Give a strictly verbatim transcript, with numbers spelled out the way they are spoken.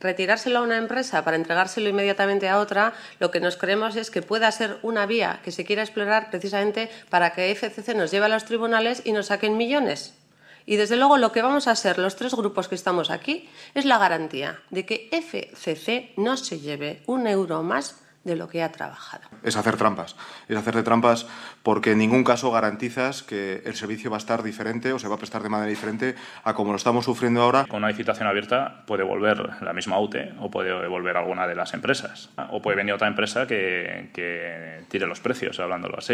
retirárselo a una empresa para entregárselo inmediatamente a otra, lo que nos creemos es que pueda ser una vía que se quiera explorar precisamente para que F C C nos lleve a los tribunales y nos saquen millones. Y desde luego lo que vamos a ser los tres grupos que estamos aquí es la garantía de que F C C no se lleve un euro más de lo que ha trabajado. Es hacer trampas, es hacerte trampas porque en ningún caso garantizas que el servicio va a estar diferente o se va a prestar de manera diferente a como lo estamos sufriendo ahora. Con una licitación abierta puede volver la misma U T E o puede volver alguna de las empresas o puede venir otra empresa que, que tire los precios, hablándolo así.